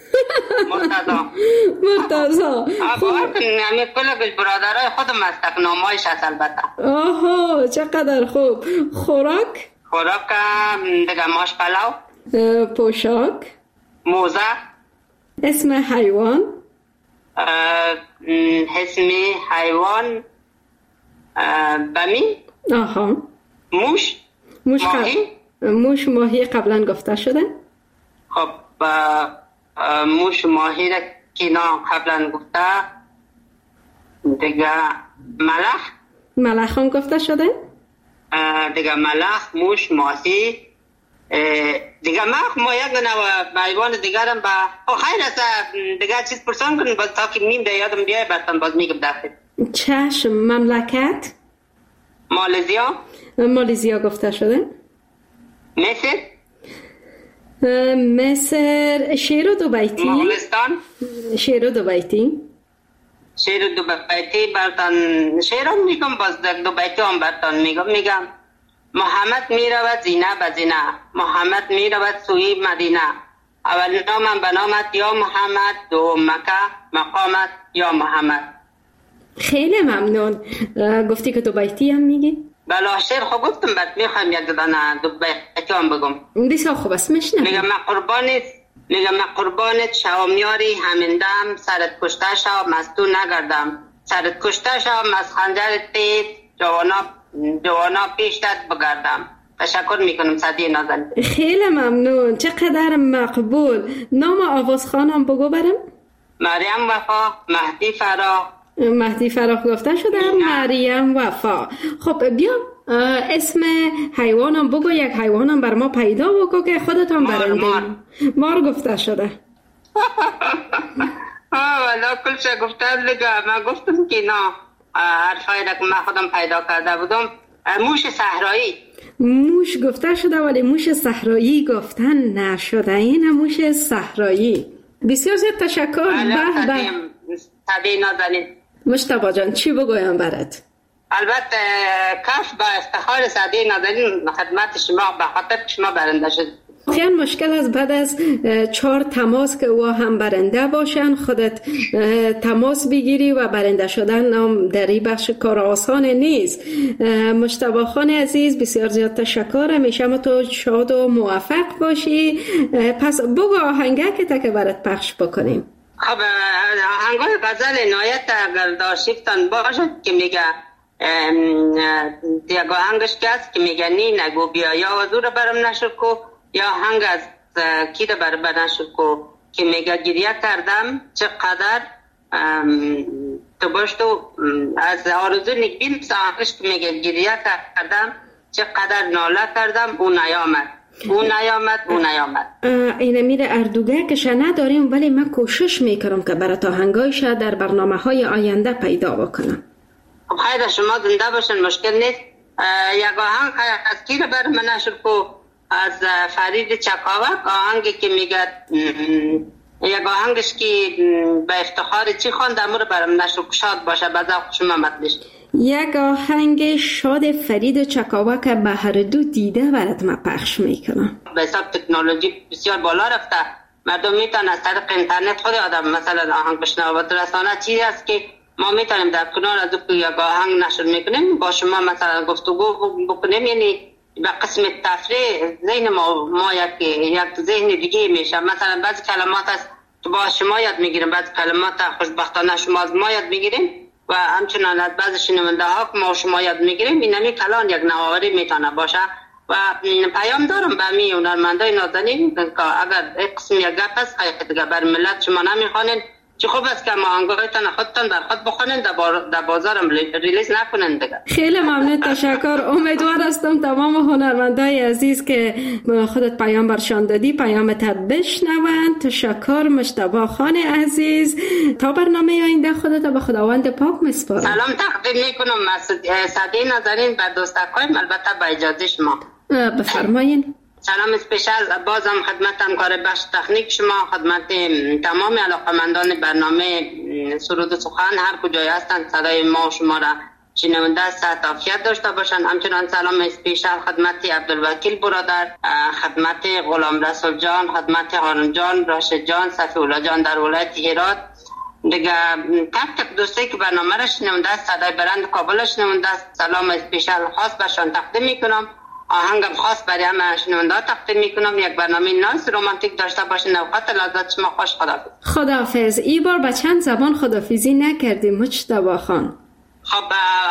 مرتضی مرتضی خب همه کلگش برادرای خودم هست، نامایش هست البته. آها چقدر خوب. خوراک؟ خوراک دیگه ماش پلو. پوشاک؟ موزه. اسم حیوان؟ اسم حیوان بمی. آها. موش. موش ماهی. موش ماهی قبلا گفته شده؟ خب موش ماهی را که نام قبلا گفته. دیگه ملخ. ملخ هم گفته شده؟ دیگه ملخ، موش، ماهی. دیگه ملخ ما یک نوع حیوان دیگرم با خیر است. دیگه چیز پرسان کنیم باز تا که میم در یادم بیای بعدتن باز میگم داخل. چشم. مملکت؟ مالزیا. مالزیا گفته شده؟ مصر. مصر. شیر و دو بیتی؟ مغولستان. شیر و دو بیتی؟ شیر و دو بیتی برتن شیر هم میگم، باز دو بیتی هم برتن میگم میگم محمد میرود زینه به زینه، محمد میرود سوی مدینه، اول نامم به نامت یا محمد، دو مکه مقامت یا محمد. خیلی ممنون. گفتی که دو بیتی هم میگی؟ بله شعر خب گفتم بعد میخوایم یک دانه دو بیتی هم بگم. بسیار خوب است میشنم. میگم من قربانت میگم من قربانت شوم یاری همین دم، سرت کشته شوم از تو نگردم، سرت کشته شوم از خنجر تیز، جوانا جوانا پیشت بگردم. تشکر میکنم صدی نازنین. خیلی ممنون. چقدر مقبول. نام آوازخانم بگو برم. مریم وفا. مهدی فرا. مهدی فراخ گفته شده. مریم وفا. خب بیا اسم حیوانم بگو، یک حیوانم بر ما پیدا بگو که خودتان برنده. مار. مار گفته شده. آه والا کلش گفتم لگه من گفتم که نه حرفایی را که من خودم پیدا کرده بودم. موش صحرایی. موش گفته شده ولی موش صحرایی گفتن نشده. این موش صحرایی. بسیار زیاد تشکر. به به صدی نازنین. مجتبی جان چی بگویم برات؟ البته کف با افتخار صدی نازنین خدمت شما به خاطر شما برنده شد. خیلی مشکل است بعد از چهار تماس که او هم برنده باشن خودت تماس بگیری و برنده شدن هم در این بخش کار آسان نیست. مجتبی خان عزیز بسیار زیاد تشکر. همیشه تو شاد و موفق باشی. پس بگو آهنگه که تا که برات پخش بکنیم. خب آهنگای غزل نایت اگر داشتن باشد که میگه یک آهنگش که است که میگه نی نگو بیا یا وزور برم نشر کو، یا آهنگ از کی رو برم نشر کو که میگه گریه کردم چقدر تو باش تو از آرزو نگبین آهنگش که میگه گریه کردم چقدر ناله کردم او نیامد او نیامد او نیامد. اینه میره اردوگه که نداریم، ولی من کوشش میکنم که برای آهنگایش در برنامه های آینده پیدا بکنم. خب خیر شما زنده باشن، مشکل نیست. یک آهنگ از کی رو برای من نشر کو؟ از فرید چکاوک، آهنگی که میگه یک آهنگش که به افتخار چی خواند امور برای من نشر کو، شاد باشه بذار شما مطلش. یک آهنگ شاد فرید چکاوک به هر دو دیده برات ما پخش میکنم. به حساب تکنولوژی بسیار بالا رفته، مردم میتونن از طریق اینترنت خود آدم مثلا آهنگ بشنوه و رسانه چیزی است که ما میتونیم در کنار از اون یک آهنگ نشر میکنیم با شما مثلا گفتگو بکنیم، یعنی به قسم تفریح ذهن ما ما یک یک ذهن دیگه میشه. مثلا بعضی کلمات است که با شما یاد میگیریم، بعضی کلمات خوشبختانه شما از ما یاد میگیریم و همچنان از بعضی شنونده ها که ما شما یاد میگیریم. این نمی کلان یک نوآوری میتونه باشه و پیام دارم به می هنرمندای نازنین که اگر قسم یک گپ است دیگه بر ملت شما نمیخوانین، چه خوب است که ما آهنگایتان خودتان در خود بخونین، در بازارم ریلیز نکنین دیگه. خیلی ممنون، تشکر. امیدوار هستم تمام هنرمندای عزیز که خودت پیام برشان دادی پیامت بشنون. تشکر مجتبی خان عزیز. تا برنامه آینده خودت به خداوند پاک میسپارم. سلام تقدیم میکنم صدی نازنین به دوستاکایم، البته با اجازه شما. بفرمایین. سلام اسپیشال بازم خدمت همکار بخش تکنیک شما، خدمت تمام علاقمندان برنامه سرود و سخن هر کجای هستند صدای ما شما را شنونده صحت عافیت داشته باشند. همچنان سلام اسپیشال خدمت عبدالوکیل برادر، خدمت غلام رسول جان، خدمت هارون جان، راشد جان، صفی‌الله جان در ولایت هرات دیگه، تک تک دوستی که برنامه را شنونده صدای برند کابل شنونده. سلام اسپیشال خاص برشان تقدیم میکنم. آهنگم خاص برای همه شنونده تقدیم میکنم. یک برنامه نایس رومانتیک داشته باشین. اوقات لذت شما خوش. خداحافظ. خداحافظ. این بار به چند زبان خداحافظی نکردیم مجتبی خان؟ خب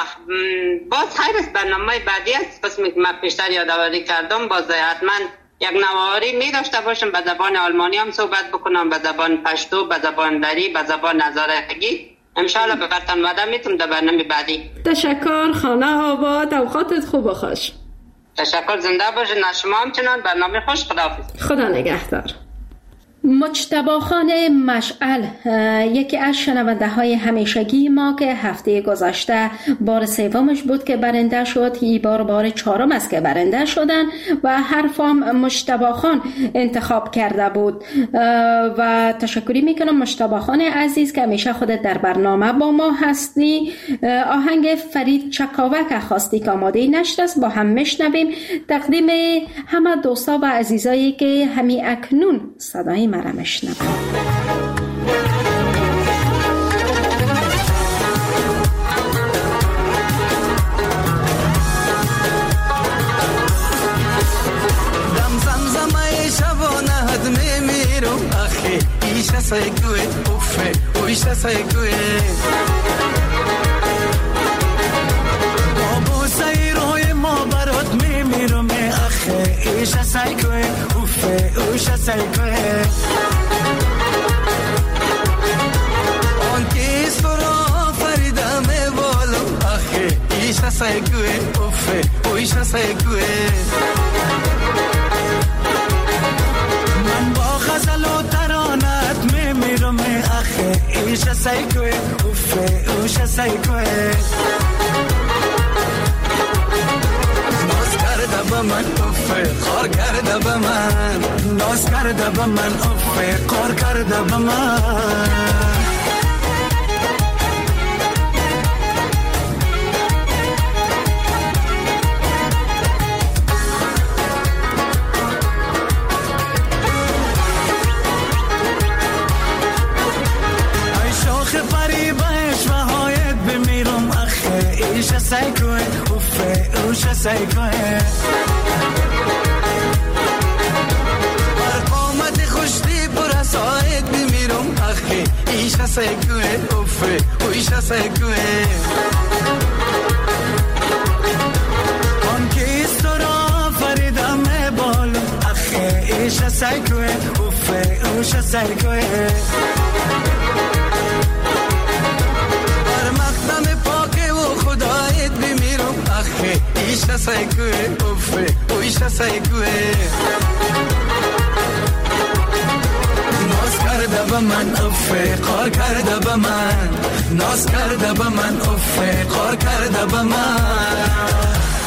باز خیر است، برنامه بعدی است قسمی که من پیشتر یادآوری کردم باز حتما یک نواری می داشته باشم، به زبان آلمانی هم صحبت بکنم، به زبان پشتو، به زبان دری، به زبان هزارگی. انشالله به برتن وعده میتونم در برنامه بعدی. تشکر. خانه آباد. اوقاتت خوب و خوش. تشکر. زنده باشین. شما همچنان. برنامه خوش. خداحافظ. خدا نگهدار. مجتبی خان مشعل یکی از شنونده های همیشگی ما که هفته گذشته بار سومش بود که برنده شد، این بار بار چهارم است که برنده شدن و حرفام مجتبی خان انتخاب کرده بود و تشکری میکنم مجتبی خان عزیز که همیشه خودت در برنامه با ما هستی. آهنگ فرید چکاوک خواستی که آماده نشده است، با هم میشنویم. تقدیم همه دوستا و عزیزایی که همی اکنون صدای مرا میشنوند. دم زمزمه شبانه حد میمیرم آخه ایشه سایکوه اوفه اویشه سایکوه بابو سیروی ما برات میمیرم آخه ایشه سایکوه اوفه اویشه سایکوه آن کیس فرا فریدم بالم آخه ایشه سایکوه اوفه اویشه سایکوه من با غزل و ترانت میمیرم آخه ایشه سایکوه اوفه اوشه سایکوه ناز کرده با من اوفه خار کرده با من ناز کرده با من اوفه خار کرده با من ایشه سایکوه اوفه اوشه سایکوه بر قامت خوشتی پر ساید بمیرم آخه ایشا سیکوه اوفه اویشا سیکوه آن کیست را فریدم بالو اخه ایشا سیکوه اوفه اویشا سیکوه بر مقدم پاک و خدایت بمیرم اخه ایشا سیکوه اوفه اویشا سیکوه ناز کرده با من افه قار کرده با من ناز کرده با من افه قار کرده با من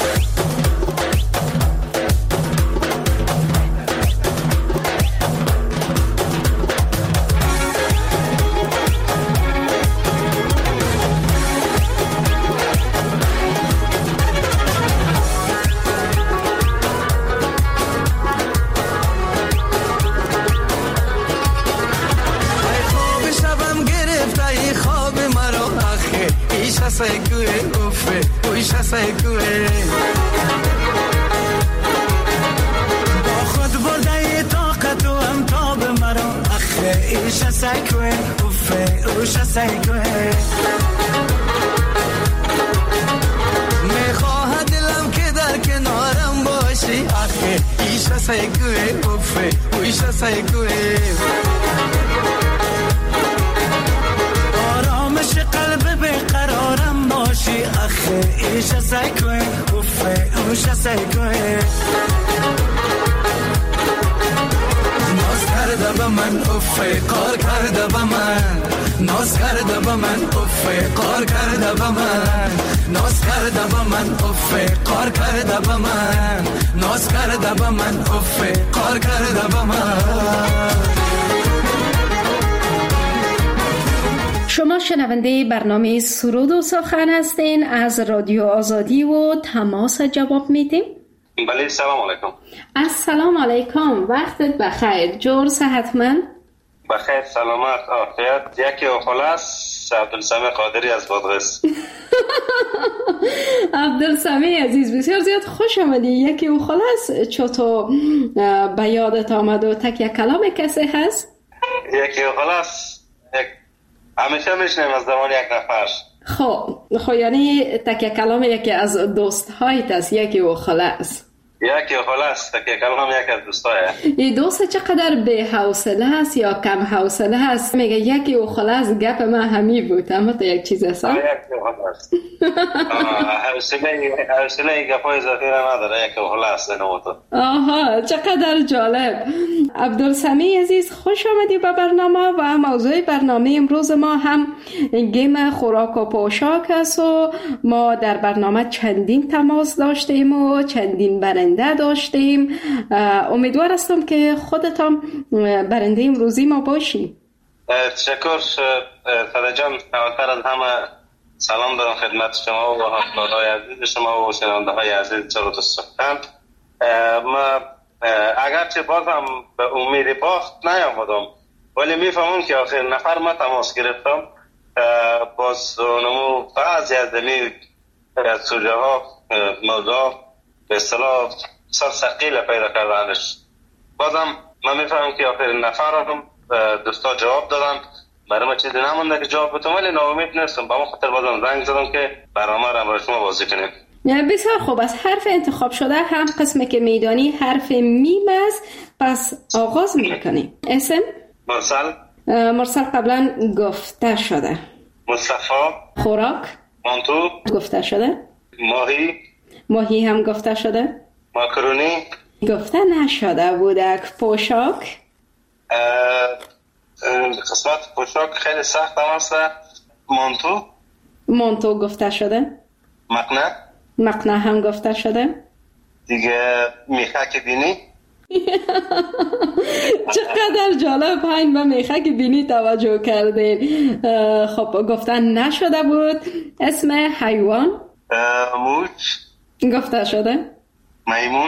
سیکوه اوفه اویشا سیکوه با خود برده طاقت و امتاب مرا اخه ایشا سیکوه اوفه اویشا سیکوه میخواه دلم که در کنارم باشی اخه ایشا سیکوه اوفه اویشا سیکوه آرامش قلب بقرارم باشی اخه ایشا سیکوه اوفه اوشا سیکوه ناز کرده با من اوفه قار کرده با من ناز کرده با من اوفه قار کرده با من ناز کرده با من اوفه قار کرده با من ناز کرده با من اوفه قار کرده با من. شما شنونده برنامه سرود و سخن هستین از رادیو آزادی و تماس جواب میدیم. بله سلام علیکم. السلام علیکم، وقتت بخیر، جور صحتمند؟ بخیر سلامت عافیت. یکی خلاص عبدالسمی قادری از بادغیس. عبدالسمی عزیز بسیار زیاد خوش آمدی. یکی و خلاص چطور به یادت آمد و تکیه کلام کسی هست؟ یکی و خلاص یک همیشه میشنیم از زمان یک نفر. خب خب یعنی تکیه کلام یکی از دوست هایت است. یکی و خلاص یکی و خلاص تکیه کلام یکی از دوست های این دوست چقدر به حوصله هست یا کم حوصله هست؟ میگه یکی و خلاص گپ من همی بود، اما تو یک چیز هست یکی و خلاص حوصله حوصله گپ های اضافی نداره. یکی و خلاص نموتو. آها چقدر جالب. عبدالسمی عزیز خوش آمدی به برنامه و موضوع برنامه امروز ما هم گیم خوراک و پوشاک است و ما در برنامه چندین تماس داشتیم و چندین برنده داشتیم. امیدوار هستم که خودتان برنده امروزی ما باشی. تشکر فدا جان. اولتر از همه سلام دارم خدمت شما و همکارای عزیز شما و شنونده های عزیز سرود و سخن. ما اگرچه بازم به امید باخت نیامدم ولی میفهمم که آخر نفر ما تماس گرفتم باز نمو بعضی از دمی سوژه ها موضوع به اصطلاح سر سقیل پیدا کردنش. بازم من میفهمم که آخر نفر هم دوستا جواب دادن. برای ما چیزی نمونده که جواب بتونم ولی ناامید نیستم. با ما خاطر بازم زنگ زدم که برنامه را برای شما بازی کنیم. بسیار خوب. از حرف انتخاب شده هم قسمی که میدانی حرف میم است، پس آغاز میکنیم. اسم؟ مرسل. مرسل قبلا گفته شده. مصطفی. خوراک؟ مانتو. گفته شده. ماهی. ماهی هم گفته شده. ماکرونی گفته نشده بودک. پوشاک؟ قسمت پوشاک خیلی سخت هم هست. مانتو. مانتو گفته شده. مقنعه. مقنعه هم گفته شده. دیگه میخک بینی. چقدر جالب پایین به میخک بینی توجه کردین. خب گفتن نشده بود. اسم حیوان؟ موش. گفته شده. میمون.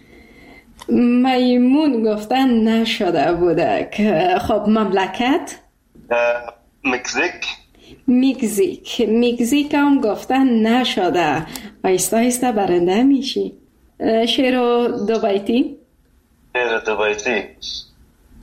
میمون گفتن نشده بودک. خب مملکت؟ مکزیک. مکزیک. مکزیک هم گفتن نشده. آیسته آیسته برنده میشی. شعر دو بیتی؟ شعر دو بیتی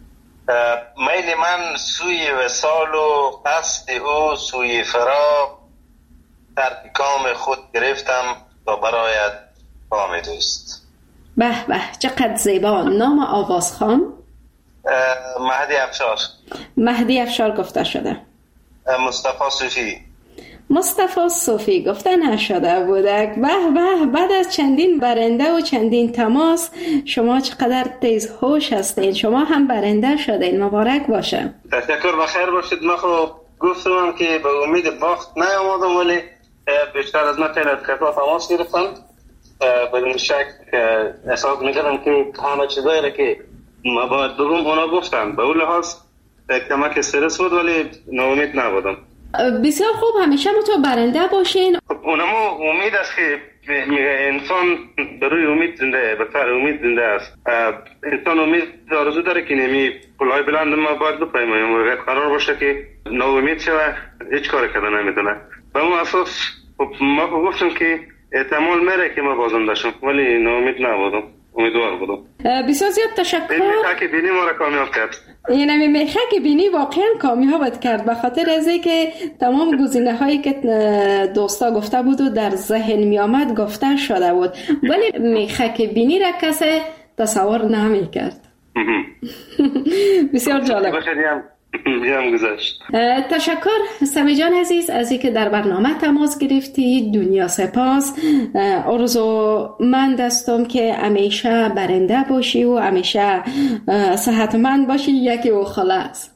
میل من سوی وصال و قصد او سوی فراق، ترک کام خود گرفتم تا برایت کام دوست. به به چقدر زیبا. نام آوازخوان؟ مهدی افشار. مهدی افشار گفته شده. مصطفی صوفی. مصطفی صوفی گفته نشده بودک. به به بعد از چندین برنده و چندین تماس شما چقدر تیز هوش هستین. شما هم برنده شدین. مبارک باشه. تشکر. بخیر باشید. من خب گفتم که به امید باخت نیامدم، ولی بیشتر از من خیلی از کسا تماس گرفتم. بدون شک احساس میکردم که همه چیزایی را که ما باید بگم اونا گفتن. به اون لحاظ کمک استرس بود، ولی ناامید نبودم. بسیار خوب. همیشه تو برنده باشین. اونمو امید است که انسان بروی امید زنده، به سر امید زنده است. انسان امید آرزو داره که نمی پلهای بلند ما باید بپیماییم و قرار باشه که ناامید شوه هیچ کار کرده نمیتونه. به اون اساس ما گفتم که احتمال میره که ما بازنده شم، ولی ناامید نبودم، امیدوار بودم. بسیار زیاد تشکر. این میخه که بینی ما را کامیاب کرد. این همی میخه که بینی واقعا کامیابت کرد، به خاطر از که تمام گزینه هایی که دوستا گفته بود و در ذهن می آمد گفته شده بود، ولی میخه که بینی را کسی تصور نمی کرد. بسیار جالب. بیام گذشت. تشکر سمی جان عزیز از اینکه در برنامه تماس گرفتی. دنیا سپاس. آرزومند هستم که همیشه برنده باشی و همیشه صحتمند باشی. یکی و خلاص.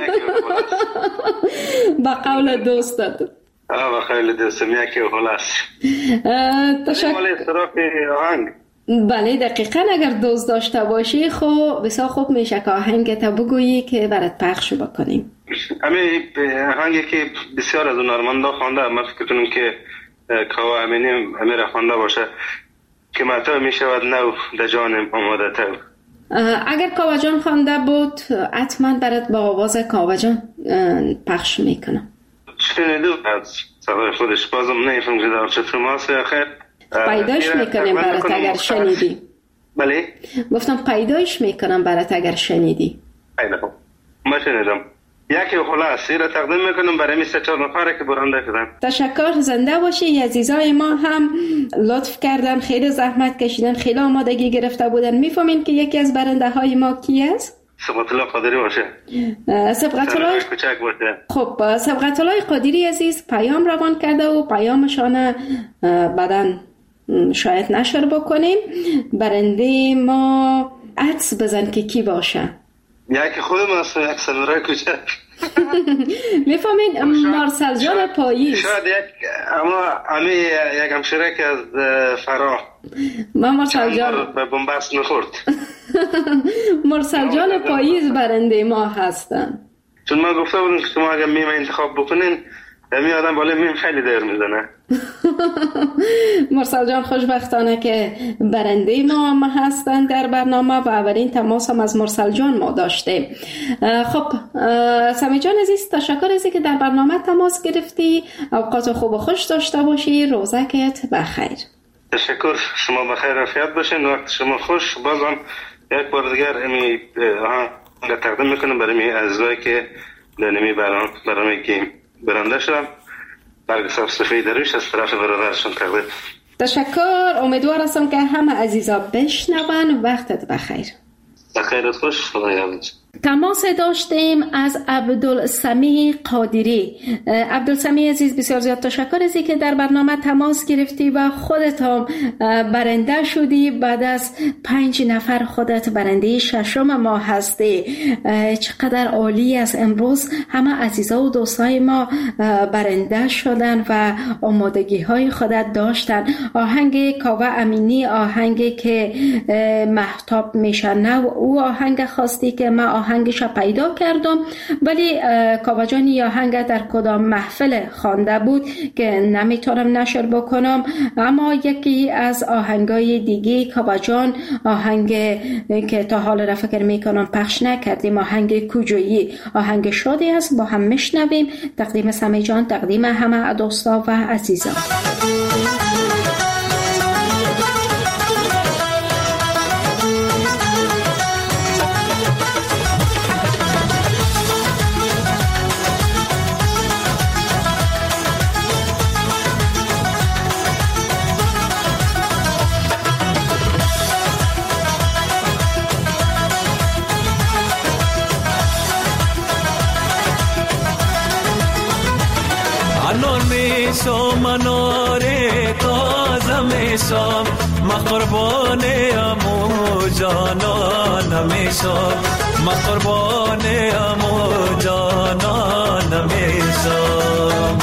با قول دوستت. آه با قول دوستم یکی و خلاص. تشکر. مال استراف آهنگ. بله دقیقا. اگر دوست داشته باشی خب بسیار خوب میشه که آهنگت بگویی که برات پخش بکنیم. همین آهنگی که بسیار از هنرمندا خوانده، من فکر کنم که کاوه امینی امیر خوانده باشه که متى میشود نو در جانم آماده تو. اگر کاوه جان خوانده بود حتما برات با آواز کاوه جان پخش میکنم. شنیدم از صدای خودش، بازم نمیفهمم چه تماسی آخر پیدایش میکنم برات اگر شنیدی. بله گفتم پیدایش میکنم برات اگر شنیدی. خیلی خوب. ما شنیدم. یکی خلاصی را تقدیم میکنم برای می سه چهار نفره که برنده شدن. تشکر. زنده باشی. عزیزای ما هم لطف کردن، خیلی زحمت کشیدن، خیلی آمادگی گرفته بودن. میفهمین که یکی از برنده های ما کی است؟ سبقت الله قادری باشه. سبقت الله کوچک باشه. خب سبقت الله قادری عزیز پیام روان کرده و پیامشان بعداً شاید نشر بکنیم. برنده ما عدس بزن که کی باشه. یکی خودم است، یک سنورای کوچک. میفهمین مارسل جان پاییز. شاید یک اما امی یک همشیره که از فراه. ما مارسل جان به بنبست نخورد. مارسل جان پاییز برنده ما هستن. چون من گفته بودم که شما اگر میم انتخاب بکنین می آدم بالا میم خیلی دیر میزنه. مرسل جان خوشبختانه که برنده ما هم هستن در برنامه و اولین تماس هم از مرسل جان ما داشته. خب سمی جان عزیز تشکر ازی که در برنامه تماس گرفتی. اوقات خوب و خوش داشته باشی. روزکت بخیر. تشکر. شما بخیر عافیت باشین. وقت شما خوش. بازم یک بار دیگر امی آهنگ تقدیم میکنم برای می عزیزایی که در نمی برنامه که برنده شدم. برگ صفصفه درویش از طرف برادرشون تقدیم. تشکر. امیدوار هستم که همه عزیزا بشنون. وقتت بخیر. بخیرت خوش. خدا یارد. تماس داشتیم از عبدالسمیع قادری. عبدالسمیع عزیز بسیار زیاد تشکر ازی که در برنامه تماس گرفتی و خودت هم برنده شدی. بعد از پنج نفر خودت برنده ششم ما هستی. چقدر عالی است. امروز همه عزیزا و دوستای ما برنده شدن و آمادگی های خودت داشتن. آهنگ کاوه امینی، آهنگی که مهتاب میشنه، او آهنگ خواستی که ما آهنگش پیدا کردم، ولی کاوه جان آهنگ در کدام محفل خوانده بود که نمیتونم نشر بکنم. اما یکی از آهنگای دیگه کاوه جان، آهنگ که تا حال را فکر میکنم پخش نکردیم، آهنگ کوجویی، آهنگ شادی است. با هم میشنویم. تقدیم سمی جان، تقدیم همه دوستا و عزیزان. میشم منار تازه میشم ما قربان امو جانان میشم ما قربان امو جانان میشم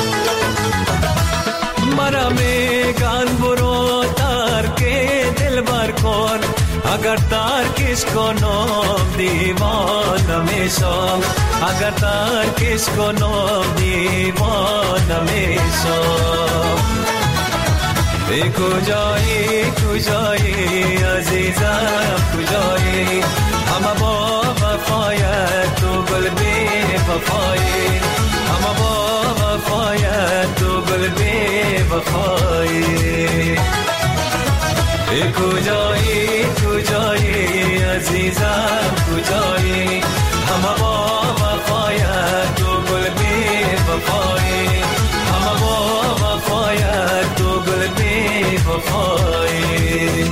مرا میگن برو ترک دل بر کن اگر ترکش کنم دیوانه میشم اگر ترکش کنم دیوانه میشم ای کجایی کجایی عزیزم کجایی همه با وفایت تو گل بی وفایی همه با وفایت تو گل بی وفایی ای کجایی کجایی عزیزم کجایی همه با وفایت تو گل بی وفایی همه با وفایت تو گل بی وفایی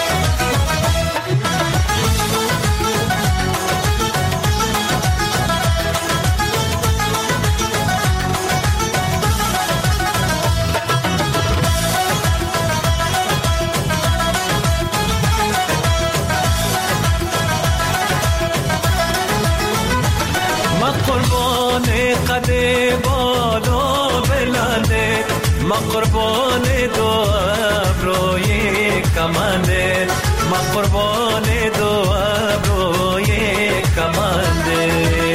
قد بالا بلنده ما قربان دو ابروی کمنده ما قربان دو ابروی کمنده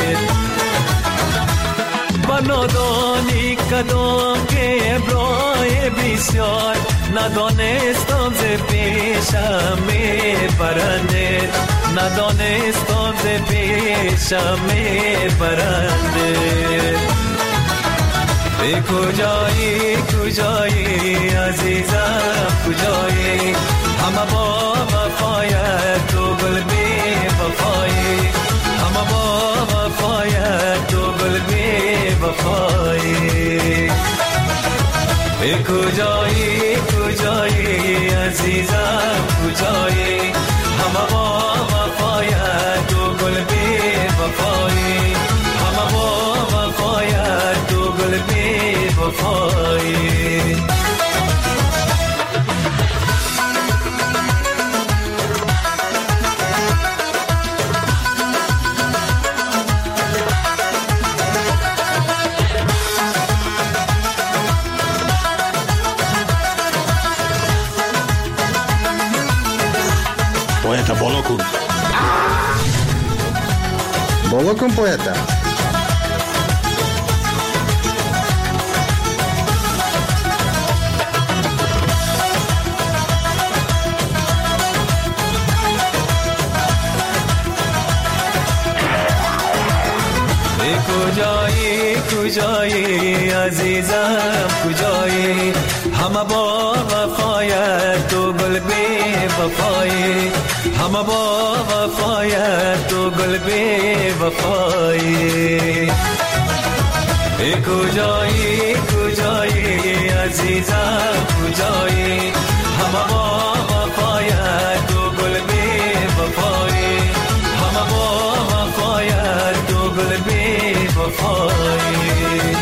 بنادانی کدام که ابروی بسیار ندانستم ز پیشم می برنده ندانستم ز پیشم می برنده ای کجایی کجایی عزیزم کجایی همه با وفایت تو گل بی وفایی همه با وفایت تو گل بی وفایی ای کجایی کجایی عزیزم کجایی همه با وفایت تو گل بی وفایی همه با وفایت تو گل بی وفایی Poeta, بالا کن بالا کن poeta. کجایی کجایی عزیزم کجایی همه با وفایت تو گل بی وفایی همه با وفایت تو گل بی وفایی ای کجایی کجایی عزیزم کجایی همه با وفایت تو گل بی وفایی همه با وفایت تو گل بی وفایی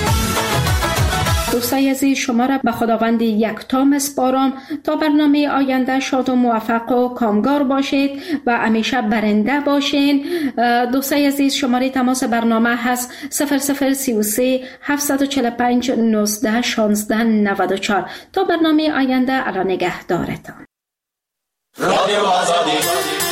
دوستای عزیز شما را به خداوند یکتا میسپارم تا برنامه آینده شاد و موفق و کامگار باشید و همیشه برنده باشین. دوستای عزیز شماره تماس برنامه هست صفر صفر سه و سه هفت چهار پنج نوزده شانزده نود و چهار. تا برنامه آینده الان نگهدارتان. رادیو آزادی